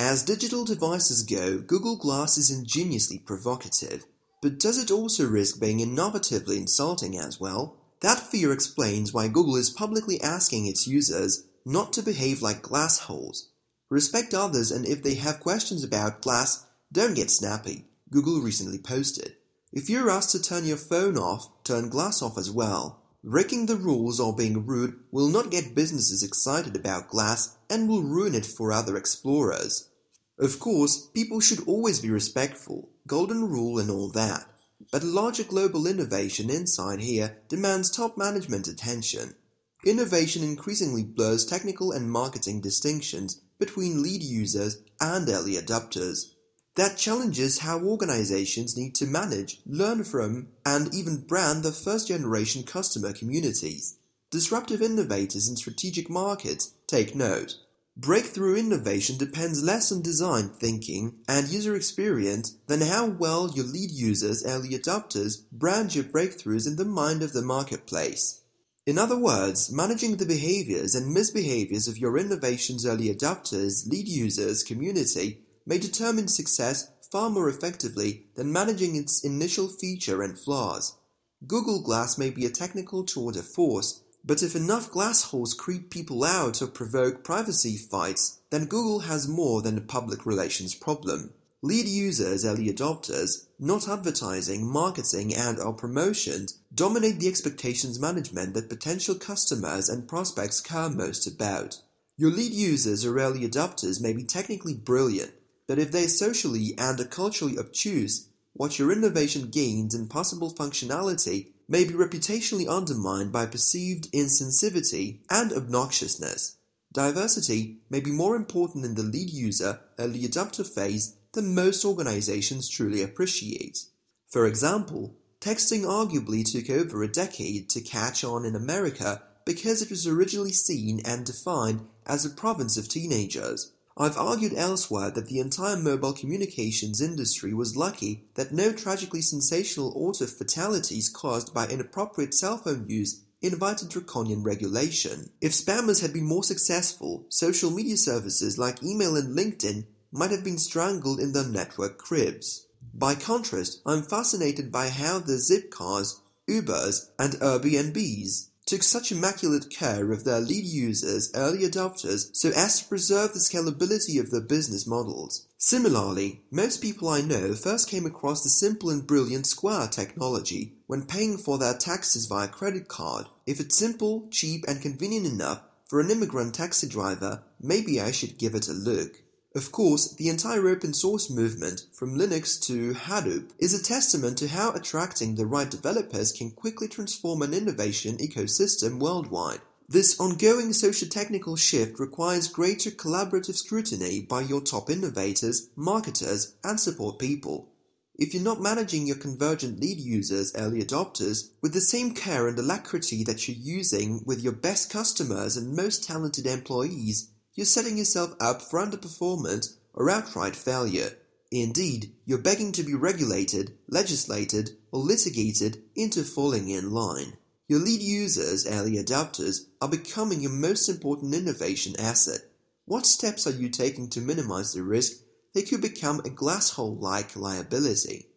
As digital devices go, Google Glass is ingeniously provocative. But does it also risk being innovatively insulting as well? That fear explains why Google is publicly asking its users not to behave like glass holes. Respect others, and if they have questions about glass, don't get snappy, Google recently posted. If you're asked to turn your phone off, turn glass off as well. Breaking the rules or being rude will not get businesses excited about glass and will ruin it for other explorers. Of course, people should always be respectful, golden rule and all that. But larger global innovation inside here demands top management attention. Innovation increasingly blurs technical and marketing distinctions between lead users and early adopters. That challenges how organizations need to manage, learn from, and even brand their first-generation customer communities. Disruptive innovators in strategic markets take note. Breakthrough innovation depends less on design thinking and user experience than how well your lead users, early adopters, brand your breakthroughs in the mind of the marketplace. In other words, managing the behaviors and misbehaviors of your innovation's early adopters, lead users, community may determine success far more effectively than managing its initial feature and flaws. Google Glass may be a technical tour de force, but if enough glass holes creep people out or provoke privacy fights, then Google has more than a public relations problem. Lead users, early adopters, not advertising, marketing, and/or promotions, dominate the expectations management that potential customers and prospects care most about. Your lead users or early adopters may be technically brilliant, but if they're socially and culturally obtuse, what your innovation gains in possible functionality may be reputationally undermined by perceived insensitivity and obnoxiousness. Diversity may be more important in the lead user, early adopter phase than most organizations truly appreciate. For example, texting arguably took over a decade to catch on in America because it was originally seen and defined as a province of teenagers. I've argued elsewhere that the entire mobile communications industry was lucky that no tragically sensational auto fatalities caused by inappropriate cell phone use invited draconian regulation. If spammers had been more successful, social media services like email and LinkedIn might have been strangled in their network cribs. By contrast, I'm fascinated by how the Zipcars, Ubers, and Airbnbs took such immaculate care of their lead users, early adopters, so as to preserve the scalability of their business models. Similarly, most people I know first came across the simple and brilliant Square technology when paying for their taxis via credit card. If it's simple, cheap, and convenient enough for an immigrant taxi driver, maybe I should give it a look. Of course, the entire open source movement, from Linux to Hadoop, is a testament to how attracting the right developers can quickly transform an innovation ecosystem worldwide. This ongoing socio-technical shift requires greater collaborative scrutiny by your top innovators, marketers, and support people. If you're not managing your convergent lead users, early adopters, with the same care and alacrity that you're using with your best customers and most talented employees, you're setting yourself up for underperformance or outright failure. Indeed, you're begging to be regulated, legislated, or litigated into falling in line. Your lead users, early adopters, are becoming your most important innovation asset. What steps are you taking to minimize the risk they could become a glass hole-like liability?